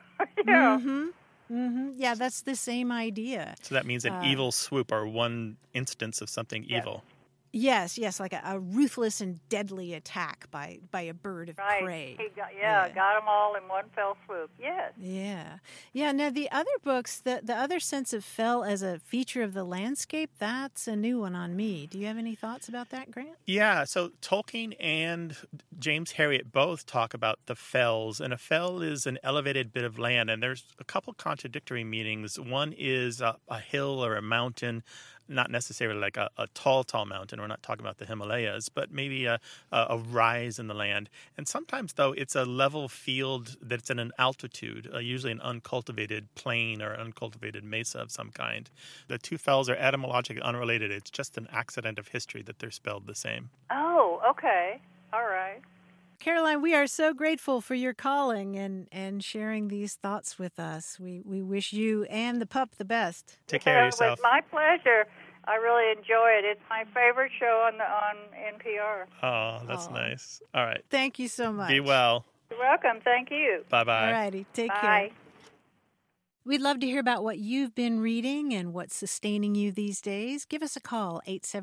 S10: Yeah, that's the same idea.
S9: So that means an evil swoop or one instance of something evil.
S10: Yes, like a ruthless and deadly attack by a bird of prey.
S15: He got them all in one fell swoop. Yes.
S10: Yeah. Now the other books, the other sense of fell as a feature of the landscape, that's a new one on me. Do you have any thoughts about that, Grant?
S9: Yeah. So Tolkien and James Herriot both talk about the fells, and a fell is an elevated bit of land, and there's a couple contradictory meanings. One is a hill or a mountain. Not necessarily like a tall mountain. We're not talking about the Himalayas, but maybe a rise in the land. And sometimes, though, it's a level field that's in an altitude, usually an uncultivated plain or uncultivated mesa of some kind. The two fells are etymologically unrelated. It's just an accident of history that they're spelled the same.
S15: Oh, okay. All right.
S10: Caroline, we are so grateful for your calling and sharing these thoughts with us. We wish you and the pup the best.
S9: Take care of yourself.
S15: It was my pleasure. I really enjoy it. It's my favorite show on NPR.
S9: Oh, that's nice. All right.
S10: Thank you so much.
S9: Be well.
S15: You're welcome. Thank you.
S9: Bye-bye.
S10: All righty. Take care. We'd love to hear about what you've been reading and what's sustaining you these days. Give us a call,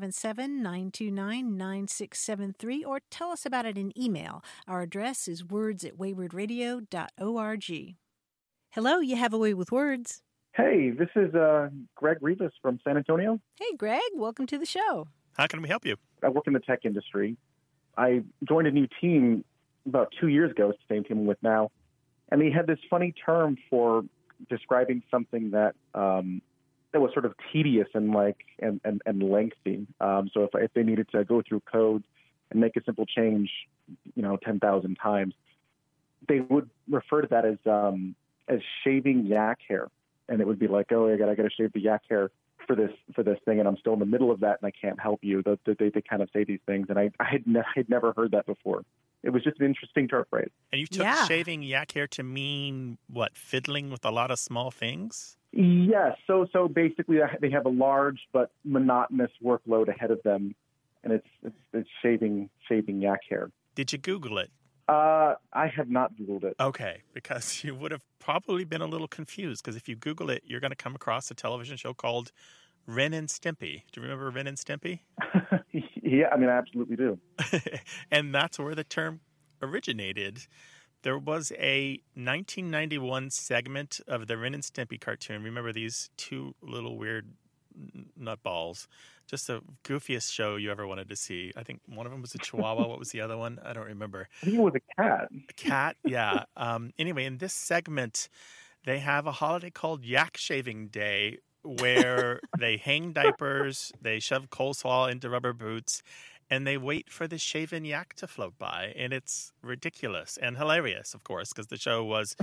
S10: 877-929-9673, or tell us about it in email. Our address is words@waywardradio.org. Hello, you have a way with words.
S16: Hey, this is Greg Rivas from San Antonio.
S10: Hey, Greg, welcome to the show.
S9: How can we help you?
S16: I work in the tech industry. I joined a new team about 2 years ago. It's the same team I'm with now. And they had this funny term for describing something that was sort of tedious and lengthy. So if they needed to go through code and make a simple change, 10,000 times, they would refer to that as shaving yak hair, and it would be like, oh, I got to shave the yak hair for this thing, and I'm still in the middle of that, and I can't help you. They kind of say these things, and I had never heard that before. It was just an interesting term phrase.
S9: And you took shaving yak hair to mean, what, fiddling with a lot of small things?
S16: Yes. So basically they have a large but monotonous workload ahead of them, and it's shaving yak hair.
S9: Did you Google it?
S16: I have not Googled it.
S9: Okay, because you would have probably been a little confused, because if you Google it, you're going to come across a television show called Ren and Stimpy. Do you remember Ren and Stimpy?
S16: Yeah, I mean, I absolutely do.
S9: And that's where the term originated. There was a 1991 segment of the Ren and Stimpy cartoon. Remember these two little weird nutballs? Just the goofiest show you ever wanted to see. I think one of them was a Chihuahua. What was the other one? I don't remember.
S16: I think it was a cat.
S9: A cat, yeah. Anyway, in this segment, they have a holiday called Yak Shaving Day, where they hang diapers, they shove coleslaw into rubber boots, and they wait for the shaven yak to float by. And it's ridiculous and hilarious, of course, because the show was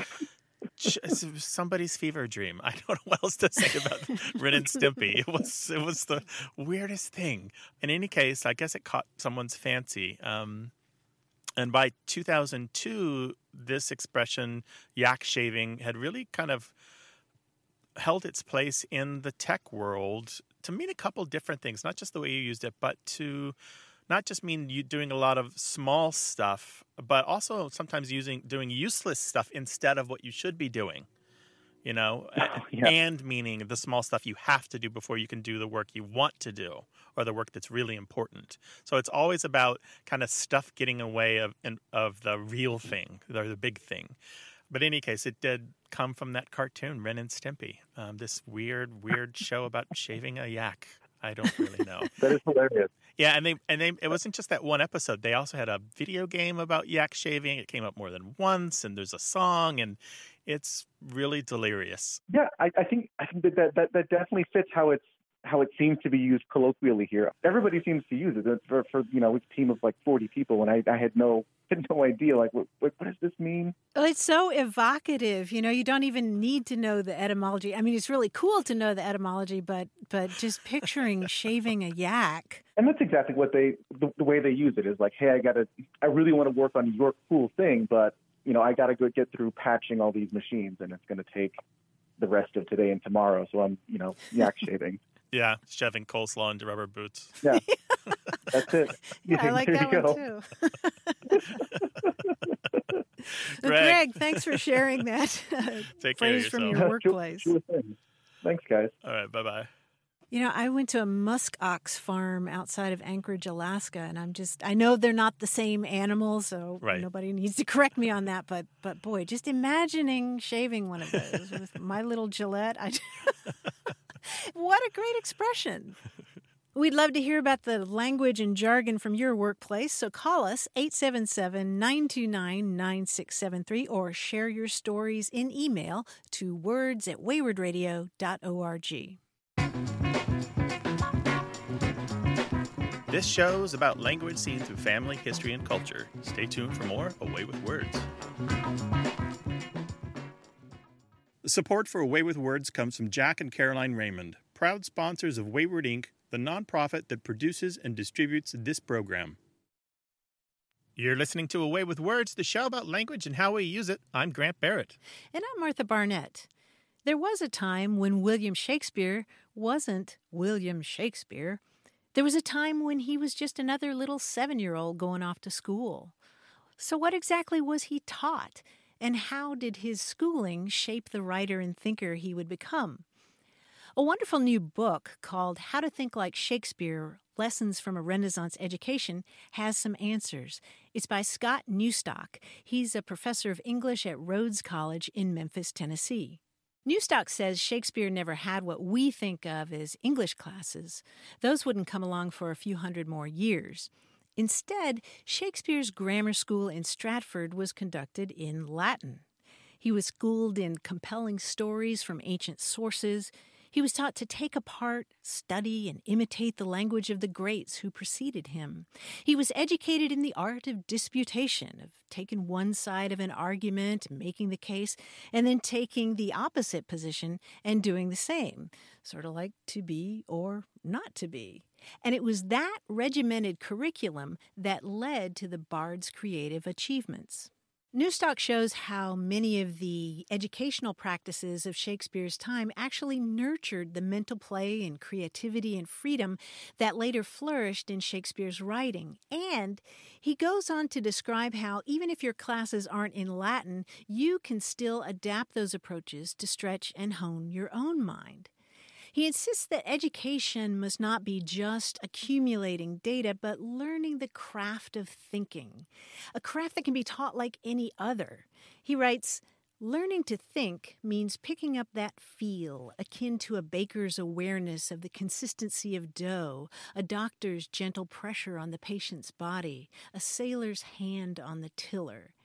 S9: somebody's fever dream. I don't know what else to say about Ren and Stimpy. It was the weirdest thing. In any case, I guess it caught someone's fancy. And by 2002, this expression, yak shaving, had really kind of held its place in the tech world to mean a couple different things, not just the way you used it, but to not just mean you doing a lot of small stuff, but also sometimes doing useless stuff instead of what you should be doing, you know, and meaning the small stuff you have to do before you can do the work you want to do or the work that's really important. So it's always about kind of stuff getting away of the real thing or the big thing. But in any case, it did come from that cartoon, Ren and Stimpy, this weird show about shaving a yak. I don't really know.
S16: That is hilarious.
S9: Yeah, and they it wasn't just that one episode. They also had a video game about yak shaving. It came up more than once, and there's a song, and it's really delirious.
S16: Yeah, I think that definitely fits how it seems to be used colloquially here. Everybody seems to use it for a team of like 40 people, and I had no idea, like, what does this mean?
S10: Well, it's so evocative. You know, you don't even need to know the etymology. I mean, it's really cool to know the etymology, but just picturing shaving a yak.
S16: And that's exactly what the way they use it is like, hey, I really want to work on your cool thing, but, you know, I got to go get through patching all these machines, and it's going to take the rest of today and tomorrow. So I'm, yak shaving.
S9: Yeah, shoving coleslaw into rubber boots.
S16: Yeah, that's it.
S10: Yeah, I like that one too. Greg, thanks for sharing that
S9: Take care of
S10: phrase from
S9: yourself.
S10: your workplace.
S16: Sure thing. Thanks, guys.
S9: All right, bye-bye.
S10: You know, I went to a musk ox farm outside of Anchorage, Alaska, and I know they're not the same animal, so nobody needs to correct me on that, but boy, just imagining shaving one of those with my little Gillette, what a great expression. We'd love to hear about the language and jargon from your workplace, so call us 877-929-9673 or share your stories in email to words@waywardradio.org.
S9: This show is about language seen through family, history, and culture. Stay tuned for more Away with Words. Support for Away with Words comes from Jack and Caroline Raymond, proud sponsors of Wayward Inc., the nonprofit that produces and distributes this program. You're listening to Away with Words, the show about language and how we use it. I'm Grant Barrett.
S10: And I'm Martha Barnett. There was a time when William Shakespeare wasn't William Shakespeare. There was a time when he was just another little 7-year-old going off to school. So what exactly was he taught? And how did his schooling shape the writer and thinker he would become? A wonderful new book called How to Think Like Shakespeare, Lessons from a Renaissance Education has some answers. It's by Scott Newstock. He's a professor of English at Rhodes College in Memphis, Tennessee. Newstock says Shakespeare never had what we think of as English classes. Those wouldn't come along for a few hundred more years. Instead, Shakespeare's grammar school in Stratford was conducted in Latin. He was schooled in compelling stories from ancient sources. He was taught to take apart, study, and imitate the language of the greats who preceded him. He was educated in the art of disputation, of taking one side of an argument and making the case, and then taking the opposite position and doing the same, sort of like to be or not to be. And it was that regimented curriculum that led to the bard's creative achievements. Newstock shows how many of the educational practices of Shakespeare's time actually nurtured the mental play and creativity and freedom that later flourished in Shakespeare's writing. And he goes on to describe how even if your classes aren't in Latin, you can still adapt those approaches to stretch and hone your own mind. He insists that education must not be just accumulating data, but learning the craft of thinking, a craft that can be taught like any other. He writes, learning to think means picking up that feel akin to a baker's awareness of the consistency of dough, a doctor's gentle pressure on the patient's body, a sailor's hand on the tiller.